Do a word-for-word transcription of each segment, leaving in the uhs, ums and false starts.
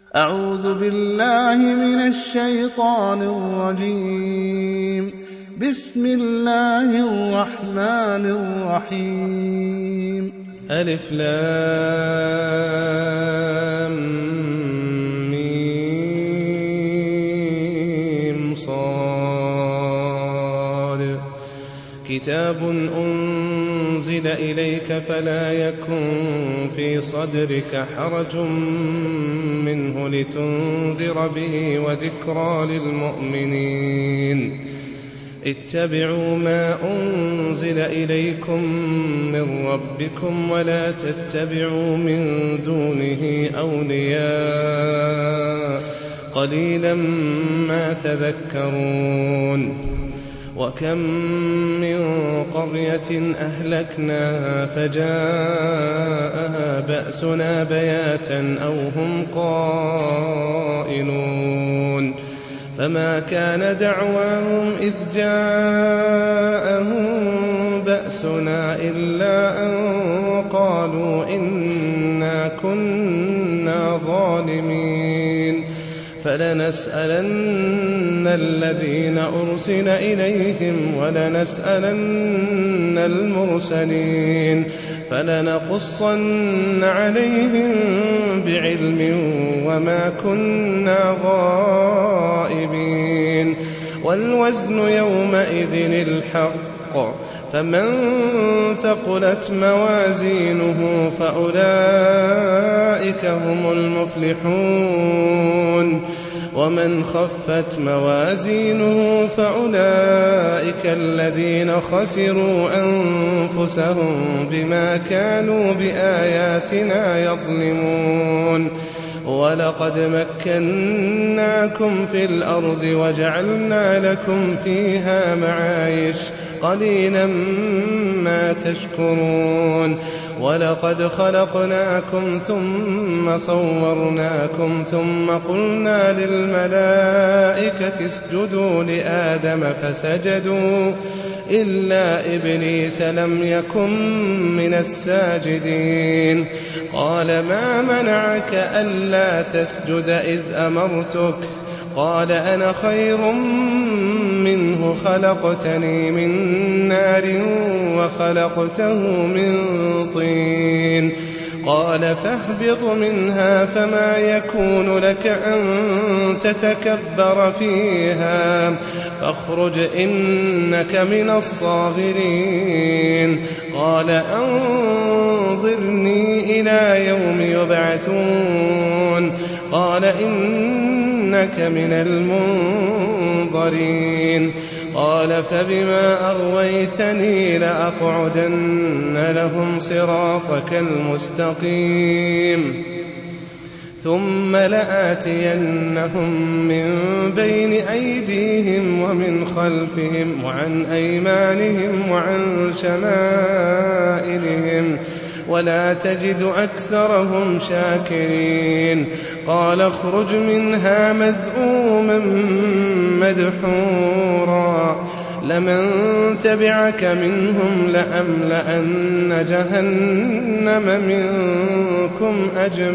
أعوذ بالله من الشيطان الرجيم. بسم الله الرحمن الرحيم. ألف لام ميم صاد. كتاب أنزل إليك فلا يكن في صدرك حرج منه لتنذر به وذكرى للمؤمنين. اتبعوا ما أنزل إليكم من ربكم ولا تتبعوا من دونه أولياء قليلا ما تذكرون. وكم من قرية أهلكناها فجاءها بأسنا بياتا أو هم قائلون. فما كان دعواهم إذ جاءهم بأسنا إلا أن قالوا إنا كنا ظالمين. فلنسألن الذين أرسل إليهم ولنسألن المرسلين فلنقصن عليهم بعلم وما كنا غائبين. والوزن يومئذ الحق فمن ثقلت موازينه فأولئك هم المفلحون ومن خفت موازينه فأولئك الذين خسروا أنفسهم بما كانوا بآياتنا يظلمون. ولقد مكناكم في الأرض وجعلنا لكم فيها معايش قليلا ما تشكرون. ولقد خلقناكم ثم صورناكم ثم قلنا للملائكة اسجدوا لآدم فسجدوا إلا إبليس لم يكن من الساجدين. قال ما منعك ألا تسجد إذ أمرتك؟ قال أنا خير منه خلقتني من نار وخلقته من طين. قال فاهبط منها فما يكون لك أن تتكبر فيها فاخرج إنك من الصاغرين. قال أنظرني إلى يوم يبعثون. قال إنك من المنظرين. قال فبما أغويتني لأقعدن لهم صراطك المستقيم ثم لآتينهم من بين أيديهم ومن خلفهم وعن أيمانهم وعن شمائلهم ولا تجد أكثرهم شاكرين. قال اخرج منها مذءوما مدحورا لمن تبعك منهم لأملأن جهنم منكم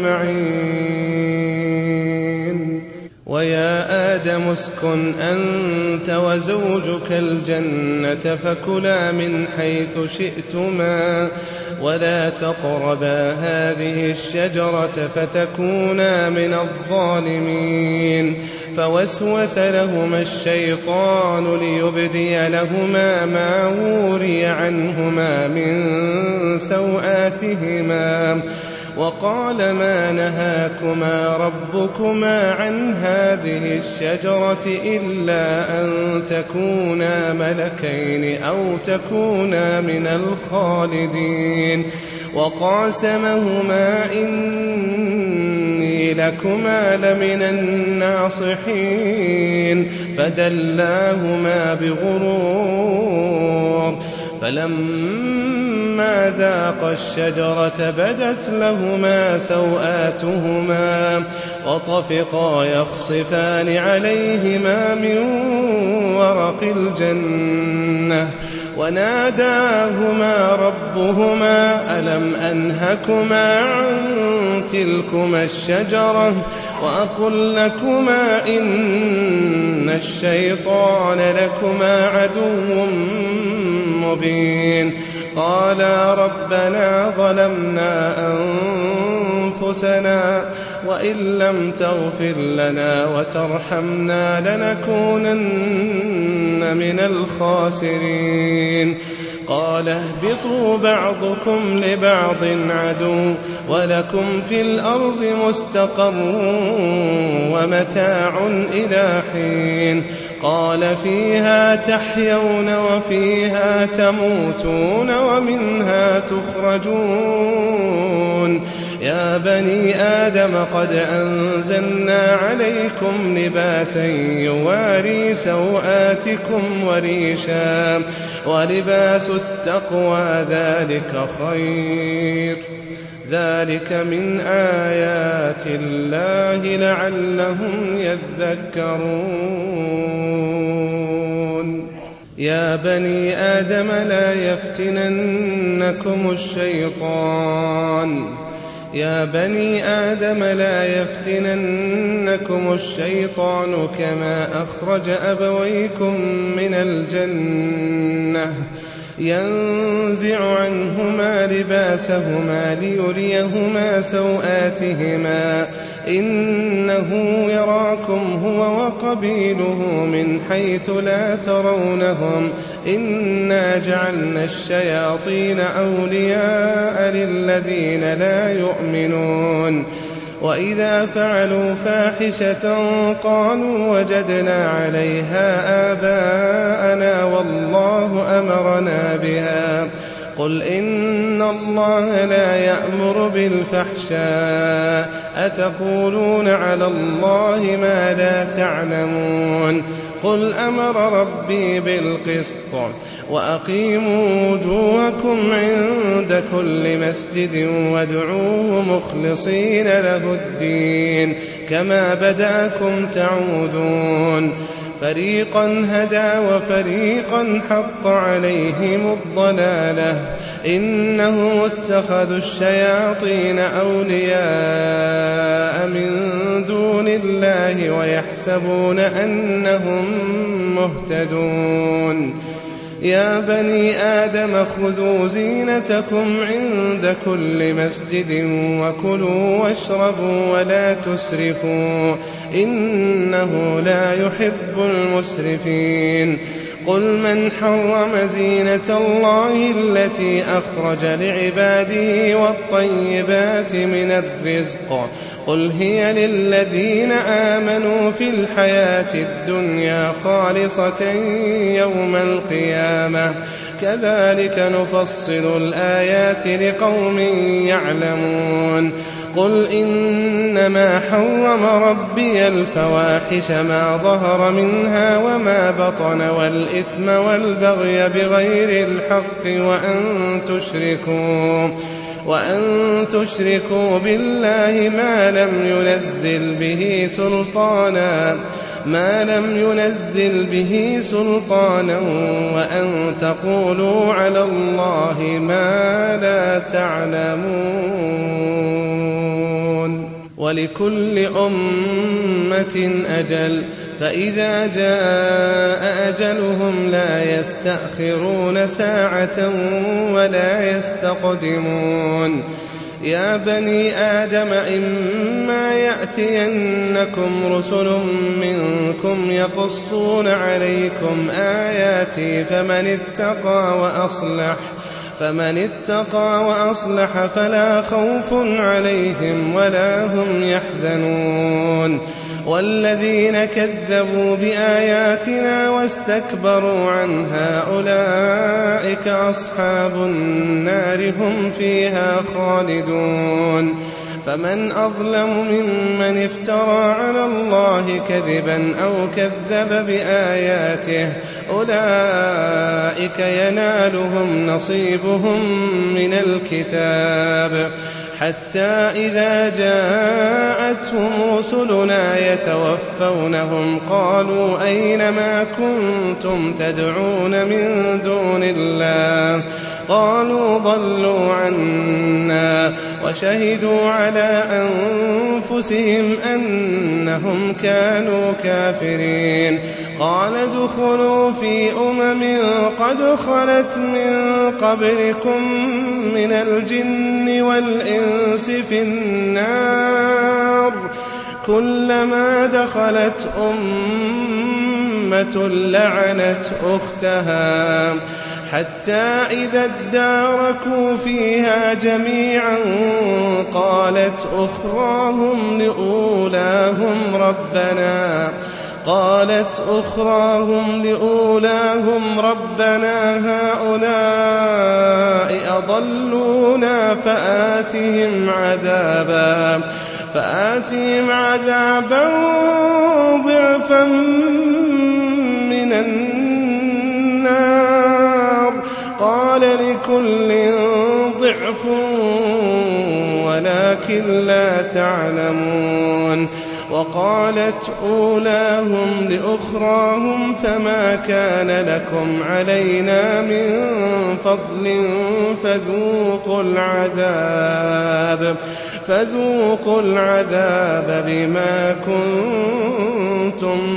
أجمعين. ويا آدم اسكن أنت وزوجك الجنة فكلا من حيث شئتما ولا تقربا هذه الشجرة فتكونا من الظالمين. فوسوس لهما الشيطان ليبدي لهما ما وري عنهما من سوآتهما وقال ما نهاكما ربكما عن هذه الشجرة إلا أن تكونا ملكين أو تكونا من الخالدين. وقاسمهما إني لكما لمن الناصحين فدلاهما بغرور. فلما ذاقا الشجرة بدت لهما سوآتهما وطفقا يخصفان عليهما من ورق الجنة وناداهما ربهما ألم أنهكما عن تلكما الشجرة وأقل لكما إن الشيطان لكما عدو مبين قالا ربنا ظلمنا أنفسنا وإن لم تغفر لنا وترحمنا لنكونن من الخاسرين قال اهبطوا بعضكم لبعض عدو ولكم في الأرض مستقر ومتاع إلى حين قال فيها تحيون وفيها تموتون ومنها تخرجون يا بني آدم قد أنزلنا عليكم لباسا يواري سوآتكم وريشا ولباس التقوى ذلك خير ذلك من آيات الله لعلهم يذكرون يا بني آدم لا يفتننكم الشيطان يا بني آدم لا يفتننكم الشيطان كما أخرج أبويكم من الجنة ينزع عنهما لباسهما ليريهما سوآتهما إنه يراكم هو وقبيله من حيث لا ترونهم إنا جعلنا الشياطين أولياء للذين لا يؤمنون وإذا فعلوا فاحشة قالوا وجدنا عليها آباءنا والله أمرنا بها قل إن الله لا يأمر بالفحشاء أتقولون على الله ما لا تعلمون قل أمر ربي بالقسط وأقيموا وجوهكم عند كل مسجد وادعوه مخلصين له الدين كما بدأكم تعودون فريقا هدى وفريقا حق عليهم الضلالة إنهم اتخذوا الشياطين أولياء من دون الله ويحسبون أنهم مهتدون يا بني آدم خذوا زينتكم عند كل مسجد وكلوا واشربوا ولا تسرفوا إنه لا يحب المسرفين قل من حرم زينة الله التي أخرج لعباده والطيبات من الرزق قل هي للذين آمنوا في الحياة الدنيا خالصة يوم القيامة كذلك نفصل الآيات لقوم يعلمون قل إنما حرم ربي الفواحش ما ظهر منها وما بطن والإثم والبغي بغير الحق وأن تشركوا وأن تشركوا بالله ما لم ينزل به سلطانا ما لم ينزل به سلطانا وأن تقولوا على الله ما لا تعلمون ولكل أمة أجل فإذا جاء أجلهم لا يستأخرون ساعة ولا يستقدمون يا بني آدم إما يأتينكم رسل منكم يقصون عليكم آياتي فمن اتقى وأصلح فمن اتقى وأصلح فلا خوف عليهم ولا هم يحزنون والذين كذبوا بآياتنا واستكبروا عنها أولئك أصحاب النار هم فيها خالدون فمن أظلم ممن افترى على الله كذبا أو كذب بآياته أولئك ينالهم نصيبهم من الكتاب حتى إذا جاءتهم رسلنا يتوفونهم قالوا أين ما كنتم تدعون من دون الله قالوا ضلوا عنا وشهدوا على أنفسهم أنهم كانوا كافرين قال ادخلوا في أمم قد خلت من قبلكم من الجن والإنس في النار كلما دخلت أمة لعنت أختها حتى إذا اداركوا فيها جميعا قالت أخراهم لأولاهم ربنا قالت أخراهم لأولاهم ربنا هؤلاء أضلونا فآتهم عذابا فآتهم عذابا ضعفا من النار قال لكل ضعف ولكن لا تعلمون وقالت أولاهم لأخراهم فما كان لكم علينا من فضل فذوقوا العذاب فذوقوا العذاب بما كنتم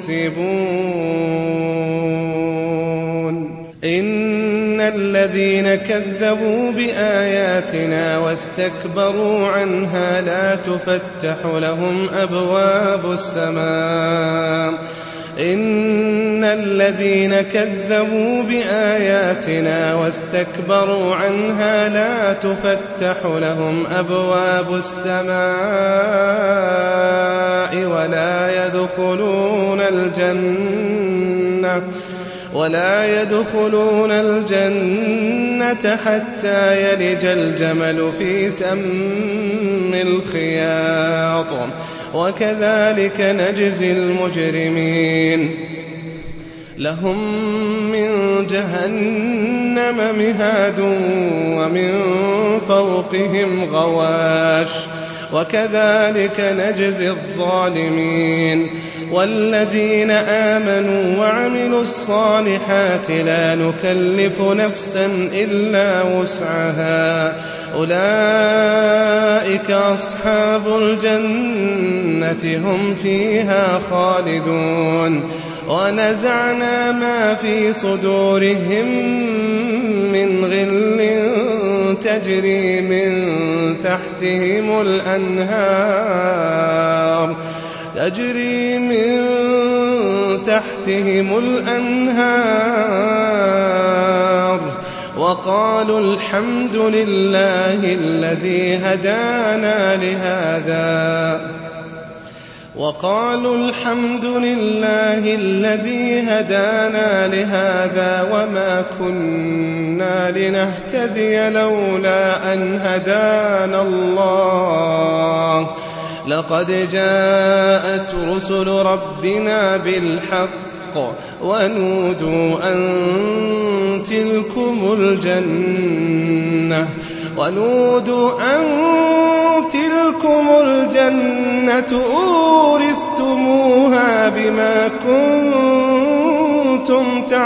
تكسبون إن الذين كذبوا بآياتنا واستكبروا عنها لا تفتح لهم أبواب السماء إن الذين كذبوا بآياتنا واستكبروا عنها لا تفتح لهم أبواب السماء ولا يدخلون الجنة ولا يدخلون الجنة حتى يلج الجمل في سم الخياط وكذلك نجزي المجرمين لهم من جهنم مهاد ومن فوقهم غواش وكذلك نجزي الظالمين والذين آمنوا وعملوا الصالحات لا نكلف نفسا إلا وسعها أولئك أصحاب الجنة هم فيها خالدون ونزعنا ما في صدورهم من غل تجري من تحتهم الأنهار تجري من تحتهم الأنهار وقالوا الحمد لله الذي هدانا لهذا وقالوا الحمد لله الذي هدانا لهذا وما كنا لنهتدي لولا أن هدانا الله لقد جاءت رسل ربنا بالحق ونودوا أن تلكم الجنة ونودوا أن تلكم الجنة أورثتموها بما كنتم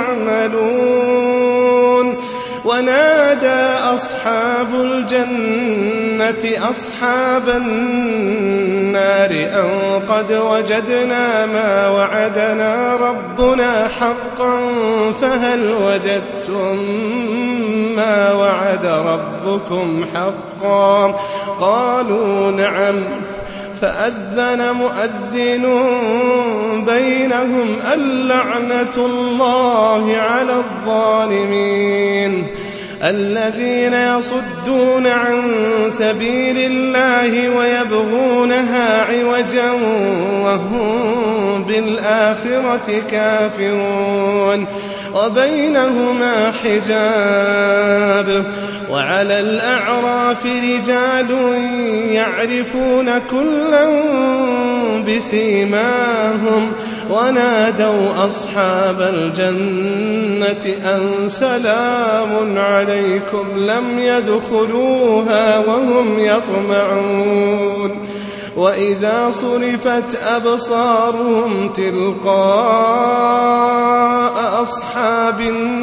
تعملون ونادى أصحاب الجنة أصحاب النار أن قد وجدنا ما وعدنا ربنا حقا فهل وجدتم ما وعد ربكم حقا قالوا نعم فأذن مؤذن بينهم اللعنة الله على الظالمين الذين يصدون عن سبيل الله ويبغونها عوجا وهم بالآخرة كافرون وبينهما حجاب وعلى الأعراف رجال يعرفون كلا بسيماهم ونادوا أصحاب الجنة أن سلام عليكم لم يدخلوها وهم يطمعون وإذا صرفت أبصارهم تلقاء أصحاب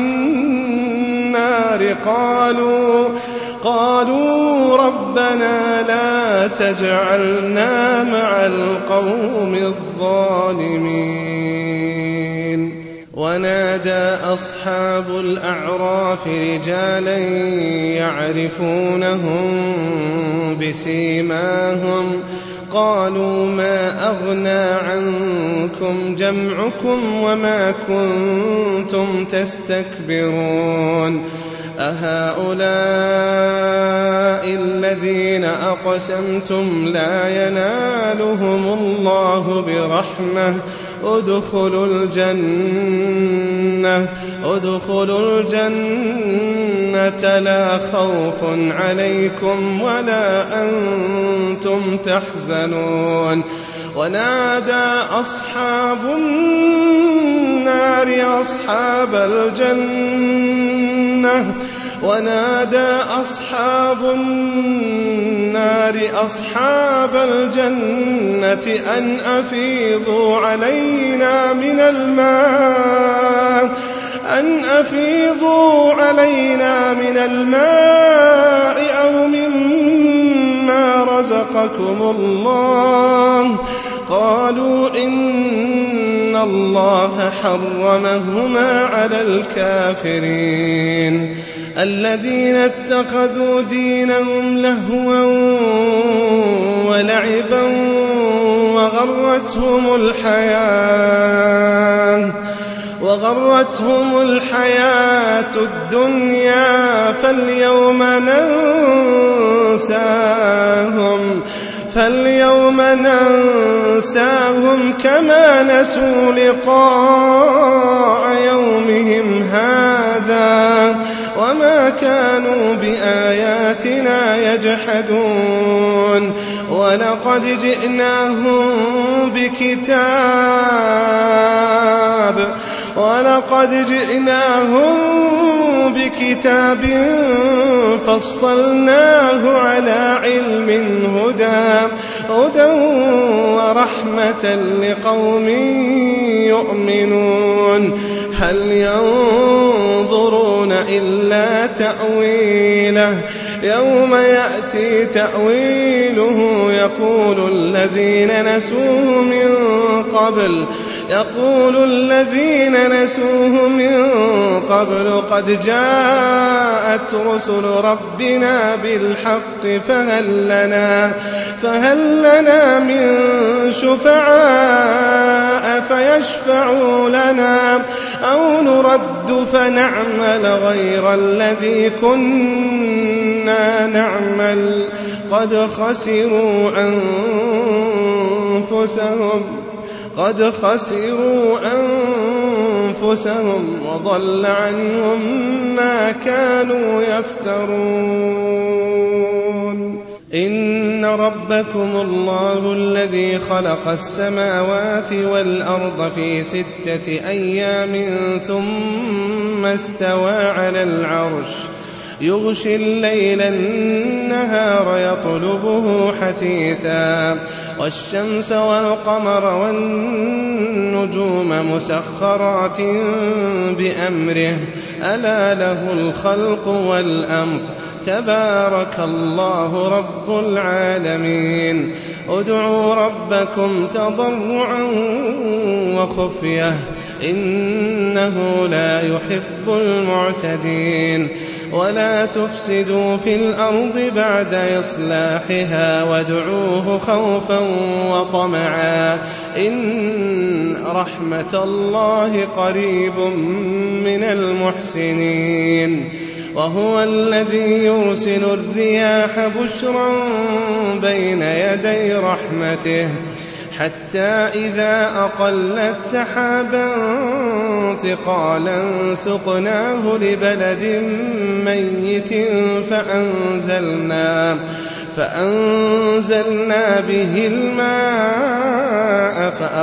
النار قالوا قالوا ربنا لا تجعلنا مع القوم الظالمين ونادى أصحاب الأعراف رجالا يعرفونهم بسيماهم قالوا ما أغنى عنكم جمعكم وما كنتم تستكبرون أهؤلاء الذين أقسمتم لا ينالهم الله برحمة ادخلوا الجنة ادخلوا الجنة لا خوف عليكم ولا أنتم تحزنون ونادى أصحاب النار أصحاب الجنة ونادى أصحاب النار أصحاب الجنة أن أفيضوا علينا من الماء أن أفيضوا علينا من الماء أو مما رزقكم الله قالوا إن الله حرمهما على الكافرين الذين اتخذوا دينهم لهوا ولعبا وغرتهم الحياة وغرتهم الحياة الدنيا فاليوم ننساهم فاليوم ننساهم كما نسوا لقاء يومهم هذا وما كانوا بآياتنا يجحدون ولقد جئناهم بكتاب ولقد جئناهم بكتاب فصلناه على علم هدى هدى ورحمة لقوم يؤمنون هل ينظرون إلا تأويله يوم يأتي تأويله يقول الذين نسوه من قبل يقول الذين نسوه من قبل قد جاءت رسل ربنا بالحق فهل لنا فهل لنا من شفعاء فيشفعوا لنا أو نرد فنعمل غير الذي كنا نعمل قد خسروا أنفسهم قد خسروا أنفسهم وضل عنهم ما كانوا يفترون إن ربكم الله الذي خلق السماوات والأرض في ستة أيام ثم استوى على العرش يغشي الليل النهار يطلبه حثيثا والشمس والقمر والنجوم مسخرات بأمره ألا له الخلق والأمر تبارك الله رب العالمين ادعوا ربكم تضرعا وخفية إنه لا يحب المعتدين ولا تفسدوا في الأرض بعد إصلاحها وادعوه خوفا وطمعا إن رحمة الله قريب من المحسنين وهو الذي يرسل الرياح بشرا بين يدي رحمته حتى إذا أقلت سحابا ثقالا سقناه لبلد ميت فأنزلنا فأنزلنا به الماء فأخرجنا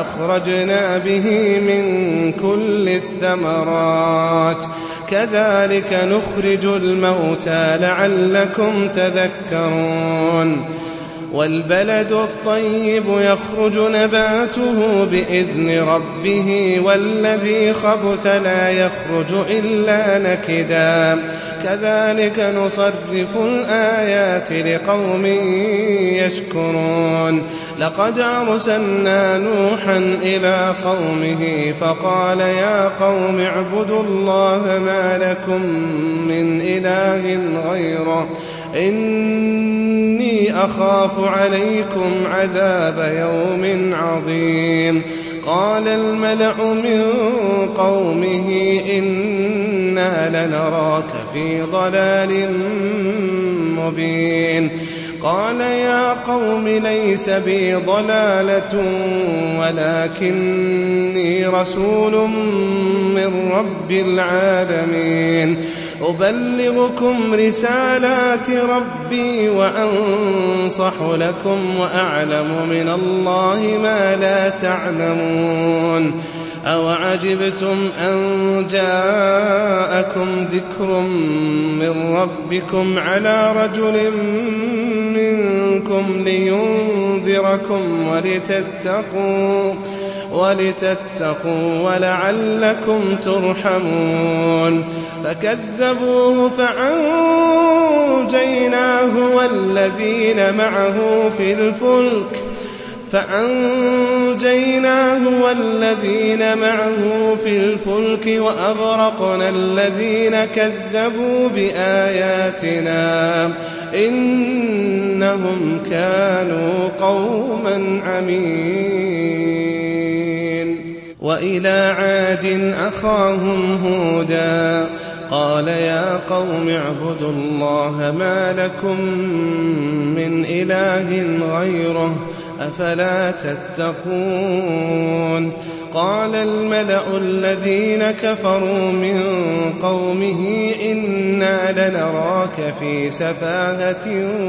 فأخرجنا به من كل الثمرات كذلك نخرج الموتى لعلكم تذكرون والبلد الطيب يخرج نباته بإذن ربه والذي خبث لا يخرج إلا نكدا كذلك نصرف الآيات لقوم يشكرون لقد أرسلنا نوحا إلى قومه فقال يا قوم اعبدوا الله ما لكم من إله غيره إني أخاف عليكم عذاب يوم عظيم قال الملأ من قومه إنا لنراك في ضلال مبين قال يا قوم ليس بي ضلالة ولكني رسول من رب العالمين أبلغكم رسالات ربي وأنصح لكم وأعلم من الله ما لا تعلمون أوعجبتم أن جاءكم ذكر من ربكم على رجل منكم لينذركم ولتتقوا ولتتقوا ولعلكم ترحمون فكذبوه فأنجيناه والذين معه في الفلك فأنجيناه والذين معه في الفلك وأغرقنا الذين كذبوا بآياتنا إنهم كانوا قوما عمين وإلى عاد أخاهم هودا قال يا قوم اعبدوا الله ما لكم من إله غيره أفلا تتقون قال الملأ الذين كفروا من قومه إنا لنراك في سفاهة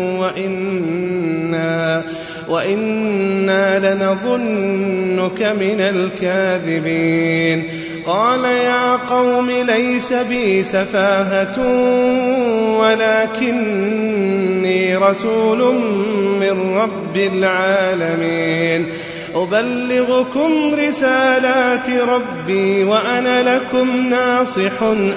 وإنا, وإنا لنظنك من الكاذبين قال يا قوم ليس بي سفاهة ولكني رسول من رب العالمين أبلغكم رسالات ربي وأنا لكم ناصح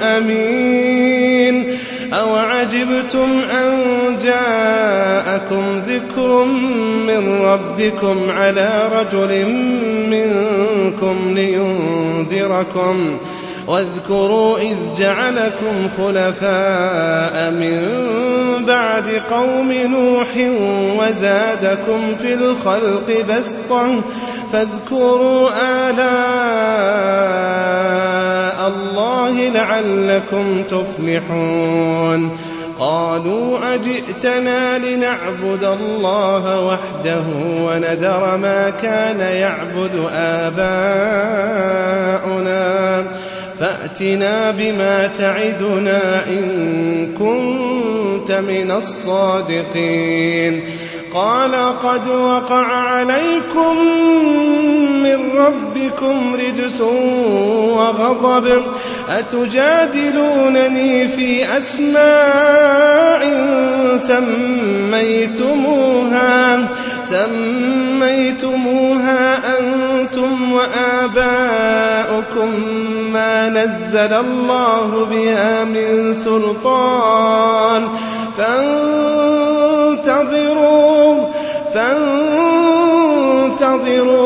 أمين أوعجبتم أن جاءكم ذكر من ربكم على رجل منكم لينذركم واذكروا إذ جعلكم خلفاء من بعد قوم نوح وزادكم في الخلق بسطة فاذكروا آلاء الله لعلكم تفلحون قالوا أجئتنا لنعبد الله وحده ونذر ما كان يعبد آباؤنا فأتنا بما تعدنا إن كنت من الصادقين قال قد وقع عليكم من ربكم رجس وغضب أتجادلونني في أسماء سميتموها سميتموها أنتم وآباؤكم ما نزل الله بها من سلطان فانتظروا فانتظروا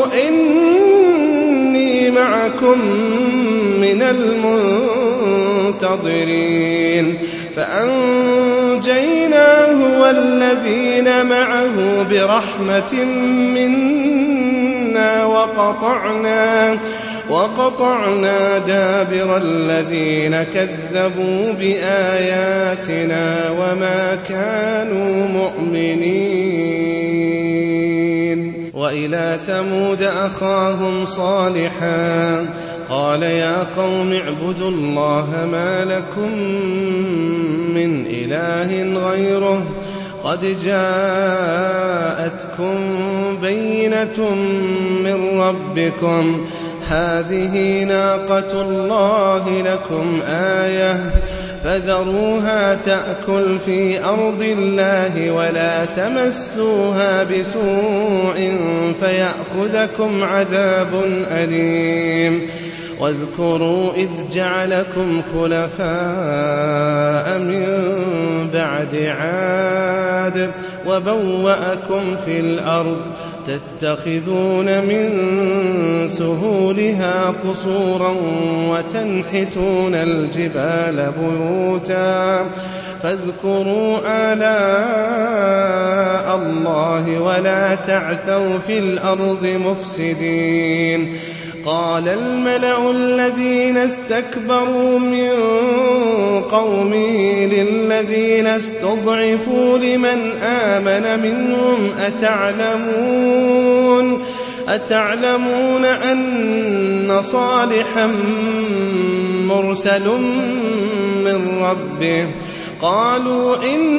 إني معكم من المنتظرين فأنجيناه والذين معه برحمة منا وقطعنا وقطعنا دابر الذين كذبوا بآياتنا وما كانوا مؤمنين وإلى ثمود أخاهم صالحا قال يا قوم اعبدوا الله ما لكم من إله غيره قد جاءتكم بينة من ربكم هذه ناقة الله لكم آية فذروها تأكل في أرض الله ولا تمسوها بسوء فيأخذكم عذاب أليم واذكروا إذ جعلكم خلفاء من بعد عاد وبوأكم في الأرض تتخذون من سهولها قصورا وتنحتون الجبال بيوتا فاذكروا آلاء الله ولا تعثوا في الأرض مفسدين قال الملأ الذين استكبروا من قومه للذين استضعفوا لمن آمن منهم أتعلمون أتعلمون أن صالحا مرسل من ربه قالوا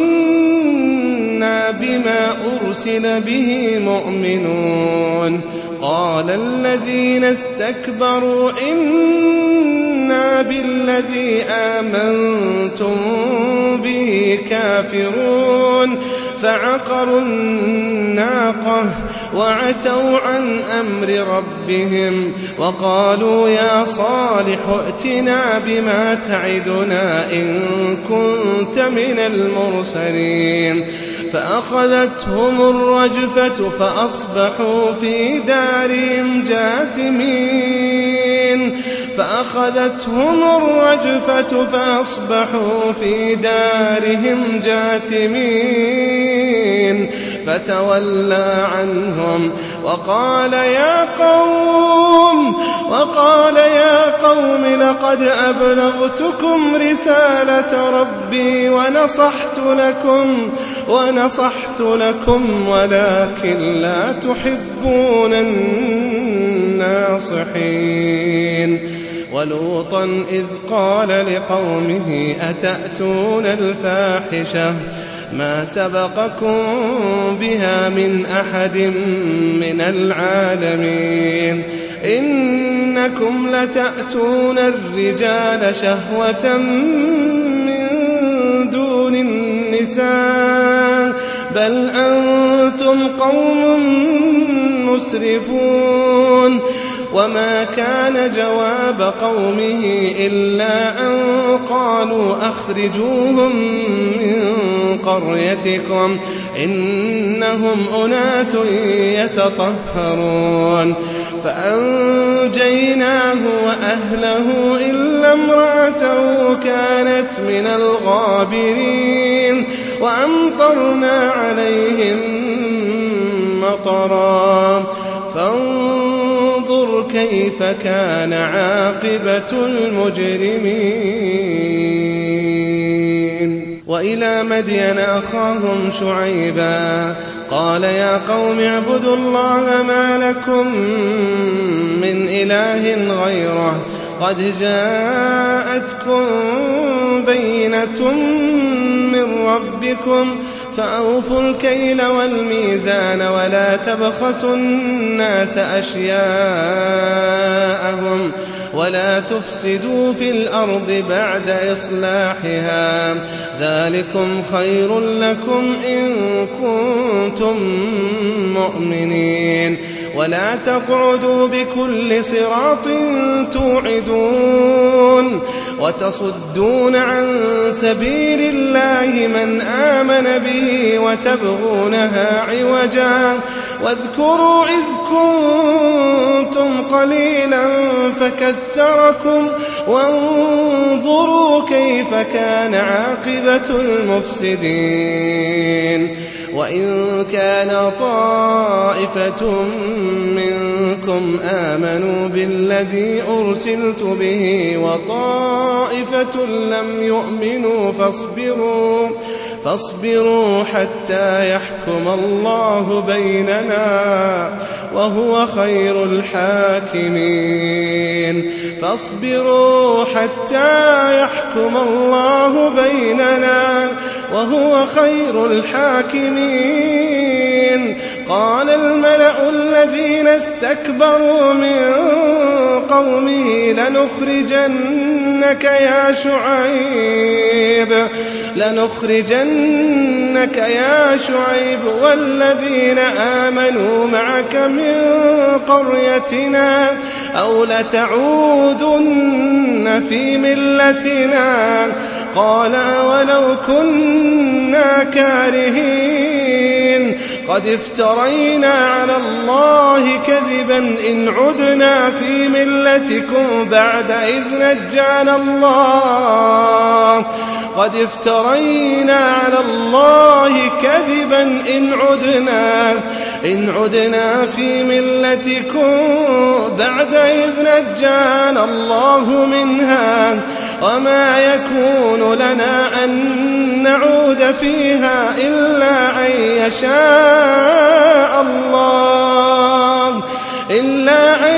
إنا بما أرسل به مؤمنون قال الذين استكبروا إنا بالذي آمنتم به كافرون فعقروا الناقة وعتوا عن أمر ربهم وقالوا يا صالح ائتنا بما تعدنا إن كنت من المرسلين فأخذتهم الرجفة فأصبحوا في دارهم جاثمين فأخذتهم الرجفة فأصبحوا في دارهم جاثمين فتولى عنهم وقال يا قوم وقال يا قوم لقد أبلغتكم رسالة ربي ونصحت لكم ونصحت لكم ولكن لا تحبون الناصحين ولوطا إذ قال لقومه أتأتون الفاحشة ما سبقكم بها من أحد من العالمين إنكم لتأتون الرجال شهوة من دون النساء بل أنتم قوم مسرفون وما كان جواب قومه إلا أن قالوا أخرجوهم من قريتكم إنهم أناس يتطهرون فأنجيناه وأهله إلا امرأته كانت من الغابرين وأمطرنا عليهم مطرا فانظر كيف كان عاقبة المجرمين وإلى مدين أخاهم شعيبا قال يا قوم اعبدوا الله ما لكم من إله غيره قد جاءتكم بينة من ربكم فأوفوا الكيل والميزان ولا تبخسوا الناس أشياءهم ولا تفسدوا في الأرض بعد إصلاحها ذلكم خير لكم إن كنتم مؤمنين ولا تقعدوا بكل صراط توعدون وتصدون عن سبيل الله من آمن به وتبغونها عوجا واذكروا إذ كنتم قليلا فكثركم وانظروا كيف كان عاقبة المفسدين وإن كان طائفة منكم آمنوا بالذي أرسلت به وطائفة لم يؤمنوا فاصبروا فاصبروا حتى يحكم الله بيننا وهو خير الحاكمين فاصبروا حتى يحكم الله بيننا وهو خير الحاكمين. قال الملأ الذين استكبروا من قومه لنخرجنك يا شعيب لنخرجنك يا شعيب والذين آمنوا معك من قريتنا أو لتعودن في ملتنا. قال ولو كنا كارهين قد افترينا على الله كذبا إن عدنا في ملتكم بعد إذ نجانا الله قد افترينا على الله كذبا إن عدنا إن عدنا في ملتكم بعد إذ نجانا الله منها وما يكون لنا أن نعود فيها إلا أن يشاء الله إلا أن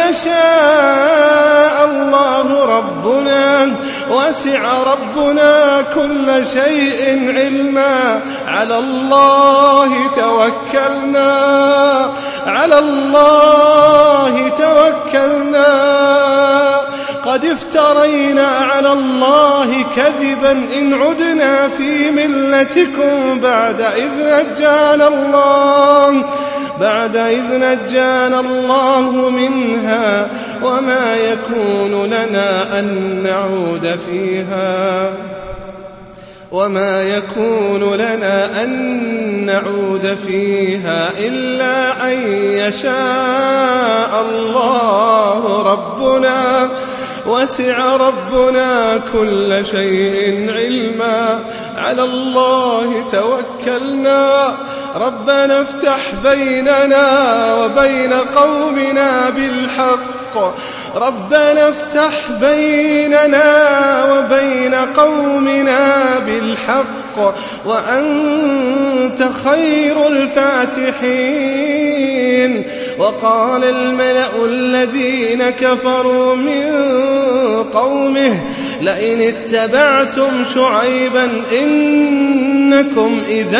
يشاء الله ربنا وسع ربنا كل شيء علما على الله توكلنا على الله توكلنا قد افترينا على الله كذبا إن عدنا في ملتكم بعد إذ نجانا الله بعد إذ نجانا الله منها وما يكون لنا أن نعود فيها وما يكون لنا أن نعود فيها إلا أن يشاء الله ربنا وسع ربنا كل شيء علما على الله توكلنا ربنا افتح بيننا وبين قومنا بالحق ربنا افتح بيننا وبين قومنا بالحق وأنت خير الفاتحين. وقال الملأ الذين كفروا من قومه لئن اتبعتم شعيبا إنكم إذا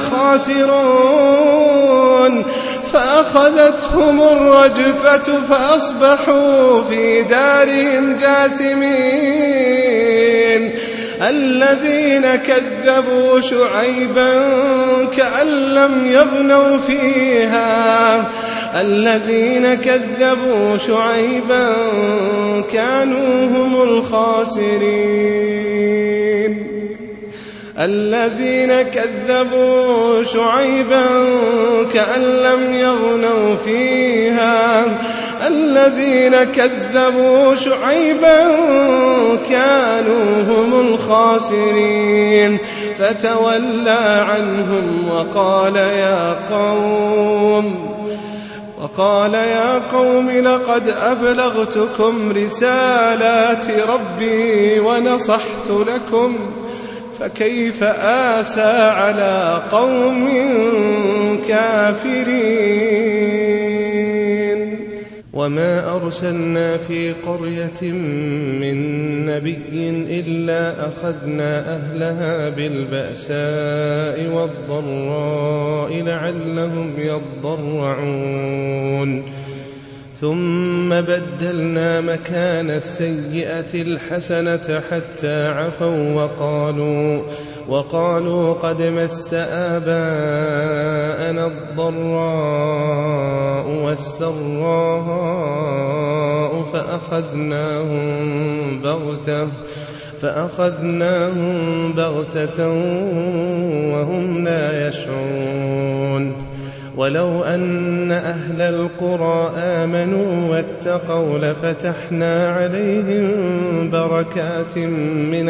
لخاسرون فأخذتهم الرجفة فأصبحوا في دارهم جاثمين. الذين كذبوا شعيبا كأن لم يغنوا فيها الذين كذبوا شعيبا كانوا هم الخاسرين الذين كذبوا شعيبا كأن لم يغنوا فيها الذين كذبوا شعيبا كانوا هم الخاسرين. فتولى عنهم وقال يا قوم وقال يا قوم لقد أبلغتكم رسالات ربي ونصحت لكم فكيف آسى على قوم كافرين. وما أرسلنا في قرية من نبي إلا أخذنا أهلها بالبأساء والضراء لعلهم يضرعون ثم بدلنا مكان السيئة الحسنة حتى عفوا وقالوا وقالوا قد مس آباءنا الضراء والسراء فأخذناهم بغتة فأخذناهم بغتة وهم لا يشعرون. ولو أن أهل القرى آمنوا واتقوا لفتحنا عليهم بركات من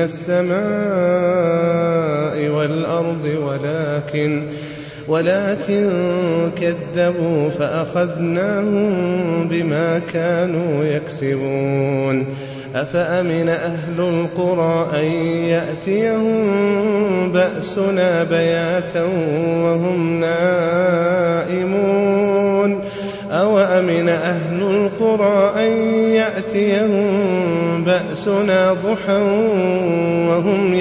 السماء والأرض ولكن ولكن كذبوا فأخذناهم بما كانوا يكسبون. أفأمن أهل القرى أن يأتيهم بأسنا بياتا وهم نائمون أوأمن أهل القرى أن يأتيهم بأسنا ضحى وهم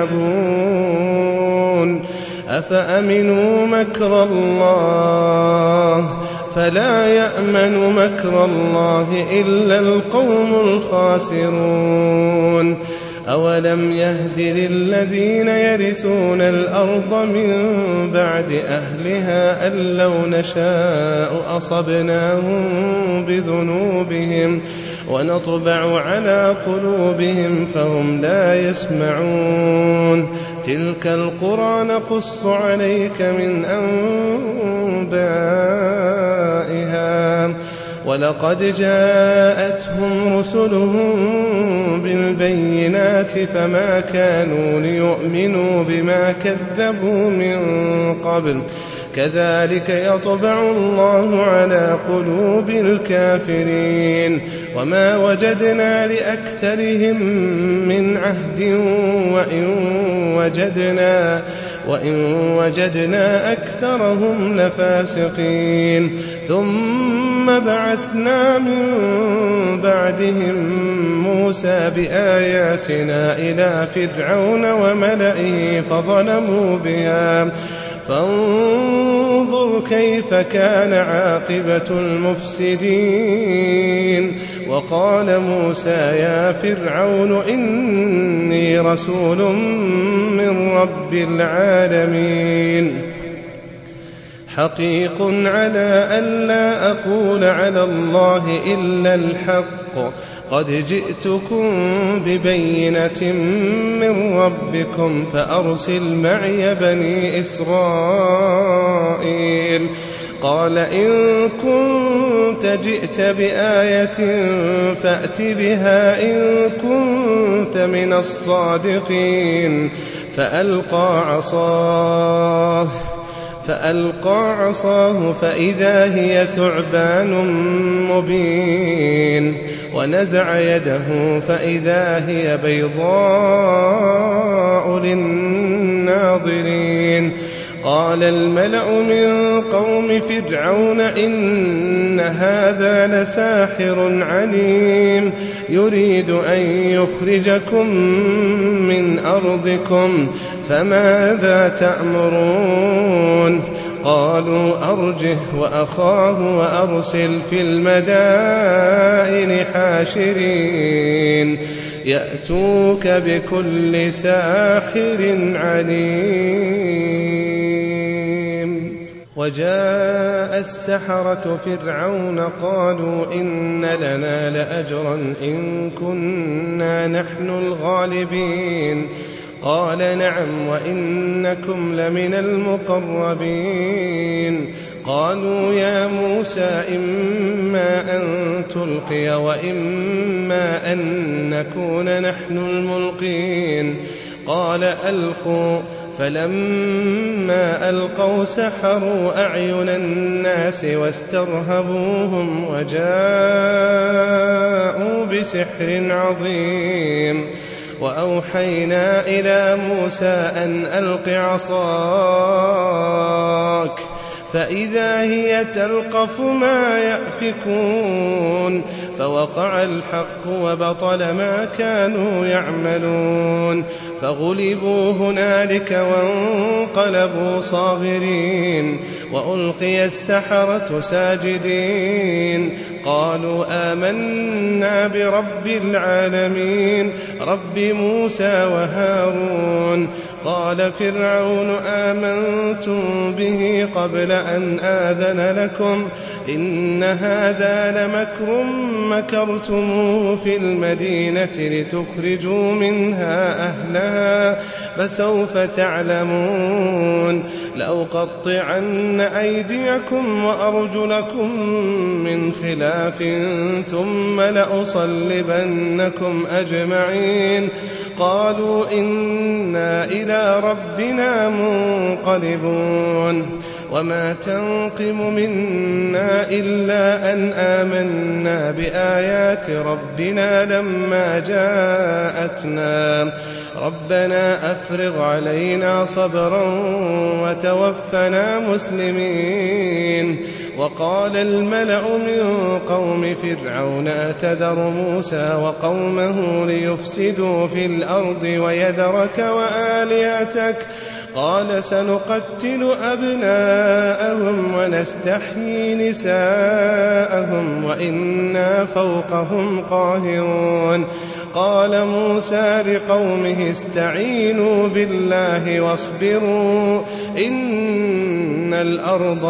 يلعبون أفأمنوا مكر الله فلا يأمن مكر الله إلا القوم الخاسرون أولم يهد للذين يرثون الأرض من بعد أهلها أن لو نشاء أصبناهم بذنوبهم ونطبع على قلوبهم فهم لا يسمعون تلك القرى نقص عليك من أنبائها ولقد جاءتهم رسلهم بالبينات فما كانوا ليؤمنوا بما كذبوا من قبل كذلك يطبع الله على قلوب الكافرين وما وجدنا لأكثرهم من عهد وإن وجدنا وإن وجدنا أكثرهم لفاسقين ثم بعثنا من بعدهم موسى بآياتنا إلى فرعون وملئه فظلموا بها فانظر كيف كان عاقبة المفسدين وقال موسى يا فرعون إني رسول من رب العالمين حقيق على ألا أقول على الله إلا الحق قد جئتكم ببينة من ربكم فأرسل معي بني إسرائيل قال إن كنت جئت بآية فأت بها إن كنت من الصادقين فألقى عصاه فألقى عصاه فإذا هي ثعبان مبين ونزع يده فإذا هي بيضاء للناظرين قال الملأ من قوم فرعون إن هذا لساحر عليم يريد أن يخرجكم من أرضكم فماذا تأمرون قالوا أرجه وأخاه وأرسل في المدائن حاشرين يأتوك بكل ساحر عليم وجاء السحرة فرعون قالوا إن لنا لأجرا إن كنا نحن الغالبين قال نعم وإنكم لمن المقربين قالوا يا موسى إما أن تلقي وإما أن نكون نحن الملقين قال ألقوا فلما ألقوا سحروا أعين الناس واسترهبوهم وجاءوا بسحر عظيم وأوحينا إلى موسى أن ألق عصاك فإذا هي تلقف ما يأفكون فوقع الحق وبطل ما كانوا يعملون فغلبوا هنالك وانقلبوا صاغرين وألقي السحرة ساجدين قالوا آمنا برب العالمين رب موسى وهارون قال فرعون آمنتم به قبل أن آذن لكم إن هذا لمكر مكرتموه في المدينة لتخرجوا منها أهلها فسوف تعلمون لأقطعن أيديكم وأرجلكم من خلاف ثم لأصلبنكم أجمعين قالوا إنا إلى ربنا منقلبون وما تنقم منا إلا أن آمنا بآيات ربنا لما جاءتنا ربنا أفرغ علينا صبرا وتوفنا مسلمين. وقال الملأ من قوم فرعون أتذر موسى وقومه ليفسدوا في الأرض ويذرك وآلهتك قال سنقتل أبناءهم ونستحيي نساءهم وإنا فوقهم قاهرون. قال موسى لقومه استعينوا بالله واصبروا إن الأرض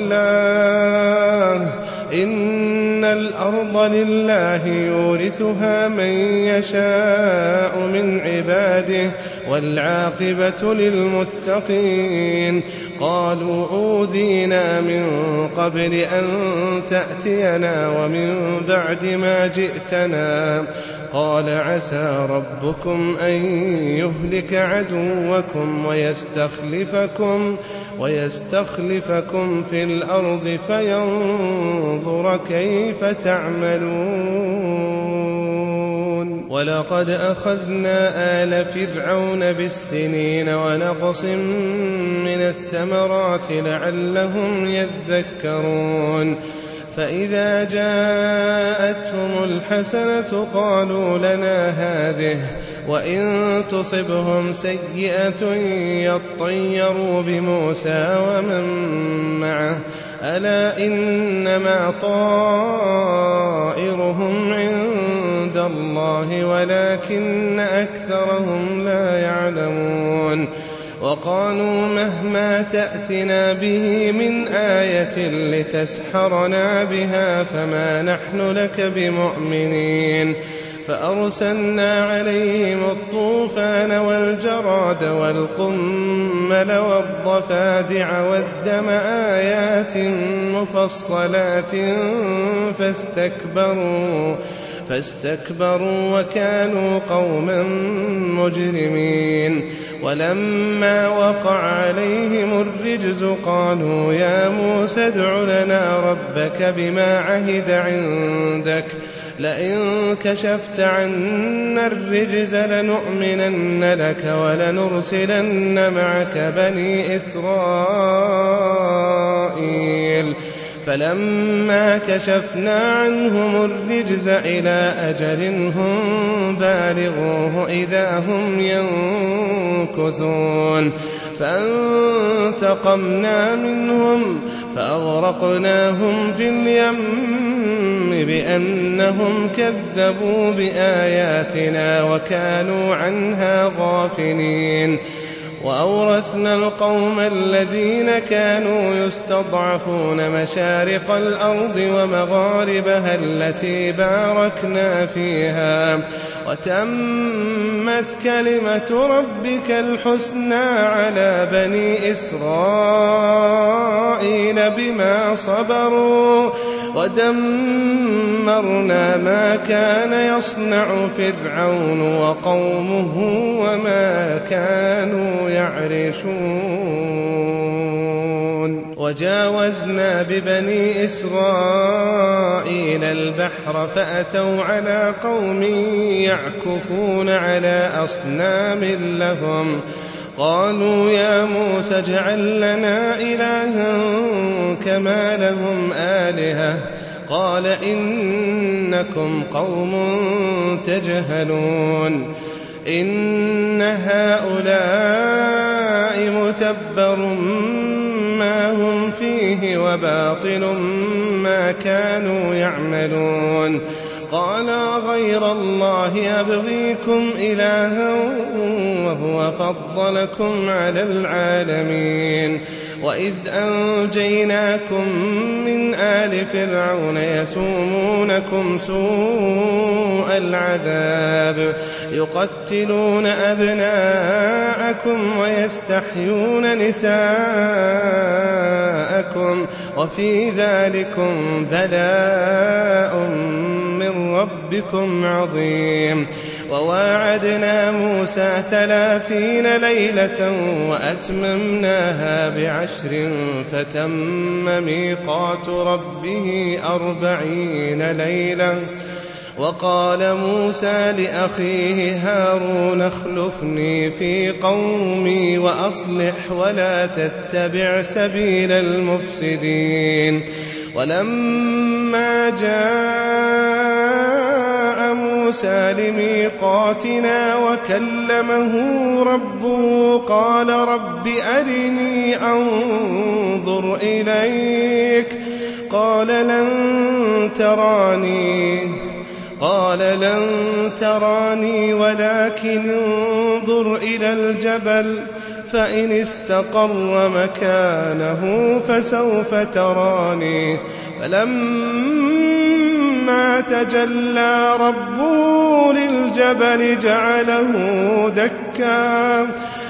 لله إن الأرض لله يورثها من يشاء من عباده والعاقبة للمتقين. قالوا أوذينا من قبل أن تأتينا ومن بعد ما جئتنا قال عسى ربكم أن يهلك عدوكم ويستخلفكم ويستخلفكم في الأرض فينظر كيف تعملون. ولقد أخذنا آل فرعون بالسنين ونقص من الثمرات لعلهم يذكرون. فإذا جاءتهم الحسنة قالوا لنا هذه وإن تصبهم سيئة يطيروا بموسى ومن معه ألا إنما طائرهم عند الله ولكن أكثرهم لا يعلمون. وقالوا مهما تأتنا به من آية لتسحرنا بها فما نحن لك بمؤمنين. فأرسلنا عليهم الطوفان والجراد والقمل والضفادع والدم آيات مفصلات فاستكبروا فاستكبروا وكانوا قوما مجرمين. ولما وقع عليهم الرجز قالوا يا موسى ادع لنا ربك بما عهد عندك لئن كشفت عنا الرجز لنؤمنن لك ولنرسلن معك بني إسرائيل. فلما كشفنا عنهم الرجز إلى أجل هم بالغوه إذا هم ينكثون. فانتقمنا منهم فأغرقناهم في اليم بأنهم كذبوا بآياتنا وكانوا عنها غافلين. وأورثنا القوم الذين كانوا يستضعفون مشارق الأرض ومغاربها التي باركنا فيها وتمت كلمة ربك الحسنى على بني إسرائيل بما صبروا ودمرنا ما كان يصنع فرعون وقومه وما كانوا يعرشون. وجاوزنا ببني إسرائيل البحر فأتوا على قوم يعكفون على أصنام لهم قالوا يا موسى اجعل لنا إلها كما لهم آلهة قال إنكم قوم تجهلون. إن هؤلاء متبر ما هم فيه وباطل ما كانوا يعملون. قال غير الله أبغيكم إلها وهو فضلكم على العالمين. وإذ أنجيناكم من آل فرعون يسومونكم سوء العذاب يقتلون أبناءكم ويستحيون نساءكم وفي ذلكم بلاء من ربكم عظيم. وواعدنا موسى ثلاثين ليلة وأتممناها بعشر فتم ميقات ربه أربعين ليلة. وقال موسى لأخيه هارون اخلفني في قومي وأصلح ولا تتبع سبيل المفسدين. ولما جاء موسى لميقاتنا وكلمه ربه قال رب أرني أنظر إليك قال لن تراني قال لن تراني ولكن انظر إلى الجبل فإن استقر مكانه فسوف تراني. فلما تجلى ربه للجبل جعله دكا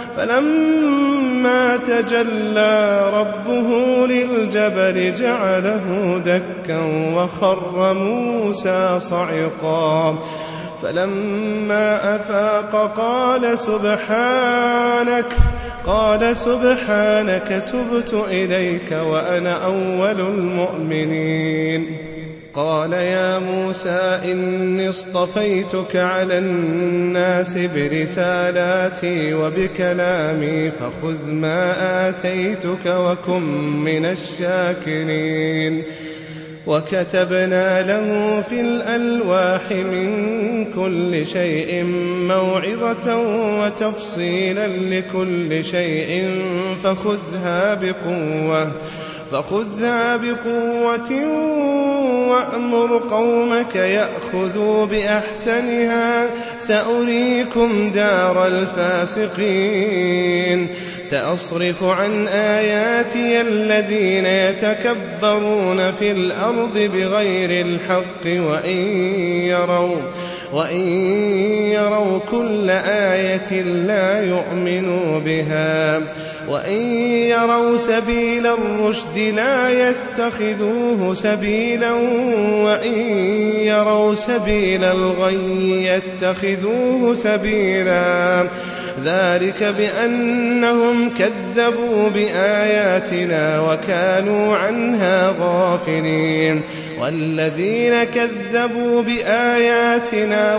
فلما تجلى ربه للجبل جعله دكا وخر موسى صعقا. فلما أفاق قال سبحانك قال سبحانك تبت إليك وأنا أول المؤمنين. قال يا موسى إني اصطفيتك على الناس برسالاتي وبكلامي فخذ ما آتيتك وكن من الشاكرين. وكتبنا له في الألواح من كل شيء موعظة وتفصيلا لكل شيء فخذها بقوة فخذها بقوة وأمر قومك يأخذوا بأحسنها سأريكم دار الفاسقين. سأصرف عن آياتي الذين يتكبرون في الأرض بغير الحق وإن يروا وإن يروا كل آية لا يؤمنوا بها وإن يروا سبيل الرشد لا يتخذوه سبيلا وإن يروا سبيل الغي يتخذوه سبيلا. ذلك بأنهم كذبوا بآياتنا وكانوا عنها غافلين. والذين كذبوا بآياتنا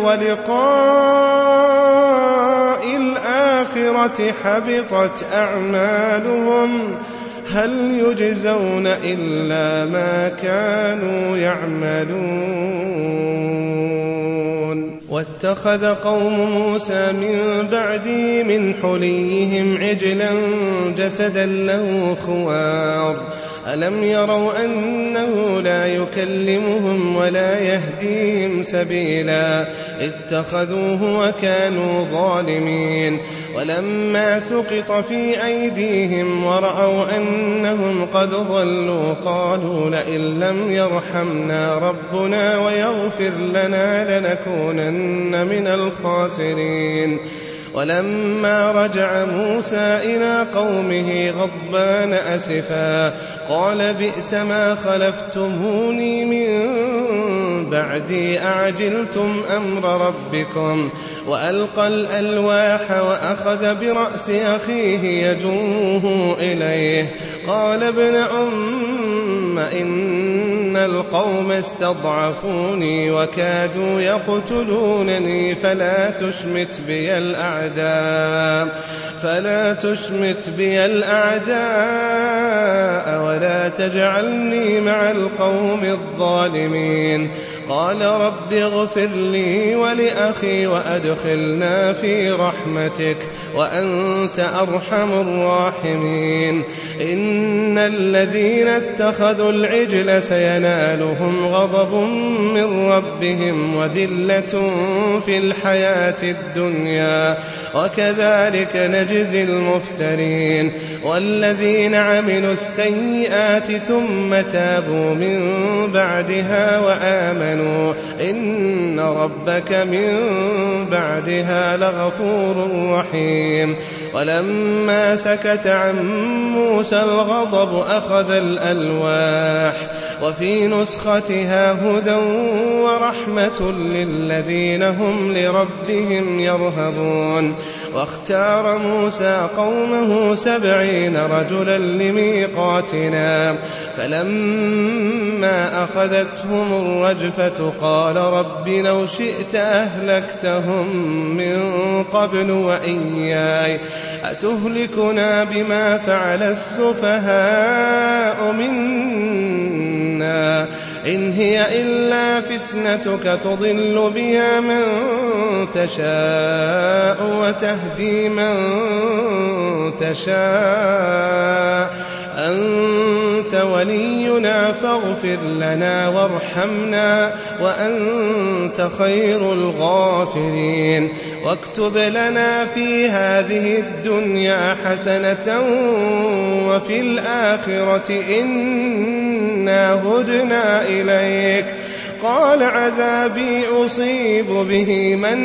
ولقاء الآخرة حبطت أعمالهم هل يجزون إلا ما كانوا يعملون. واتخذ قوم موسى من بعده من حليهم عجلا جسدا له خوار ألم يروا أنه لا يكلمهم ولا يهديهم سبيلا اتخذوه وكانوا ظالمين. ولما سقط في أيديهم ورأوا أنهم قد ضلوا قالوا لئن لم يرحمنا ربنا ويغفر لنا لنكونن من الخاسرين. ولما رجع موسى إلى قومه غضبان أسفا قال بئس ما خلفتموني من بعدي أعجلتم أمر ربكم. وألقى الألواح وأخذ برأس أخيه يجوه إليه قال ابن أم إن القوم استضعفوني وكادوا يقتلونني فلا تشمت بي الأعداء فلا تشمت بي الأعداء ولا تجعلني مع القوم الظالمين. قال رب اغفر لي ولأخي وأدخلنا في رحمتك وأنت أرحم الراحمين. إن الذين اتخذوا العجل سينالهم غضب من ربهم وذلة في الحياة الدنيا وكذلك نجزي المفترين. والذين عملوا السيئات ثم تابوا من بعدها وآمنوا آمنوا إن ربك من بعدها لغفور رحيم. ولما سكت عن موسى الغضب أخذ الألواح وفي نسختها هدى ورحمة للذين هم لربهم يرهبون. واختار موسى قومه سبعين رجلا لميقاتنا فلما أخذتهم الرجفة قال رب لو شئت أهلكتهم من قبل وإياي أتهلكنا بما فعل السفهاء منا إن هي إلا فتنتك تضل بها من تشاء وتهدي من تشاء أنت ولينا فاغفر لنا وارحمنا وأنت خير الغافرين. واكتب لنا في هذه الدنيا حسنة وفي الآخرة إنا هدنا إليك قال عذابي أصيب به من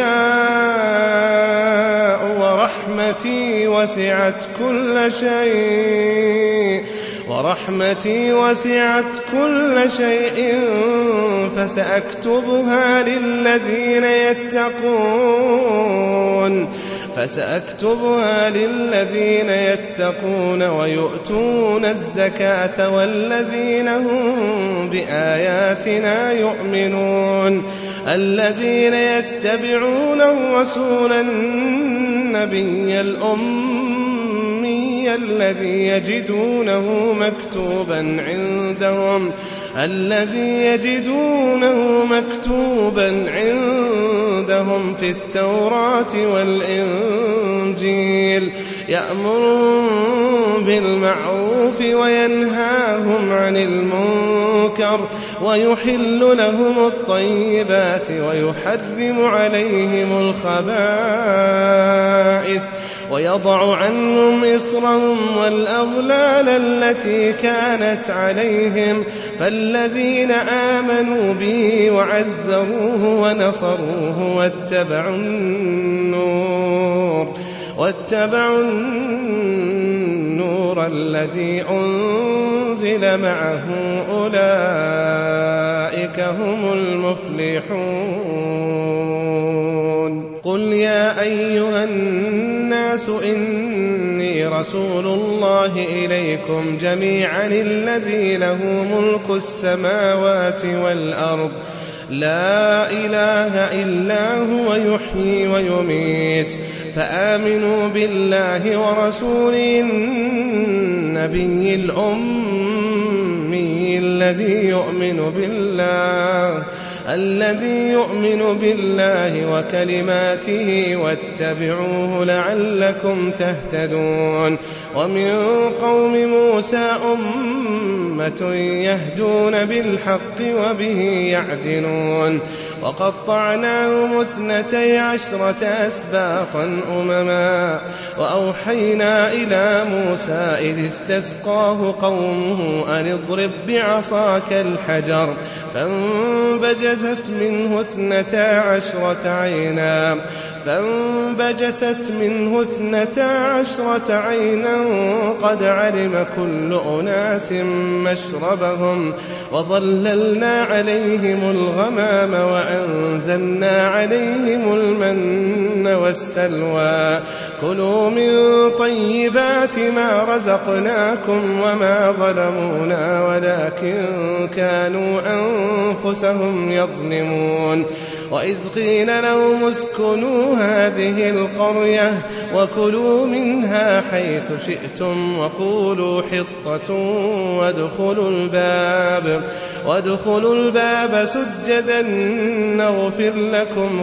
أشاء ورحمتي وسعت كل شيء ورحمتي وسعت كل شيء فسأكتبها للذين يتقون فسأكتبها للذين يتقون ويؤتون الزكاة والذين هم بآياتنا يؤمنون الذين يتبعون الرسول النبي الأمي الذي يجدونه مكتوبا عندهم الذي يجدونه مكتوبا عندهم في التوراة والإنجيل يأمرون بالمعروف وينهاهم عن المنكر ويحل لهم الطيبات ويحرم عليهم الخبائث ويضع عنهم إصرهم والأغلال التي كانت عليهم فالذين آمنوا به وعزروه ونصروه واتبعوا النور واتبعوا النور الذي أنزل معه أولئك هم المفلحون. قل يا أيها الناس إني رسول الله إليكم جميعا الذي له ملك السماوات والأرض لا إله إلا هو يحيي ويميت فآمنوا بالله ورسوله النبي الأمي الذي يؤمن بالله الذي يؤمن بالله وكلماته واتبعوه لعلكم تهتدون. ومن قوم موسى أمة يهدون بالحق وبه يعدلون وقطعناهم اثنتي عشرة أسباطا أمما وأوحينا إلى موسى إذ استسقاه قومه أن اضرب بعصاك الحجر فانبجست منه اثنتا عشرة عينا فانبجست منه اثنتا عشرة عينا قد علم كل أناس مشربهم وظللنا عليهم الغمام وأنزلنا عليهم المن والسلوى كلوا من طيبات ما رزقناكم وما ظلمونا ولكن كانوا أنفسهم يظلمون. وإذ قيل لهم اسكنوا هذه القرية وكلوا منها حيث شئتم وقولوا حطة وادخلوا الباب وادخلوا الباب سجدا نغفر لكم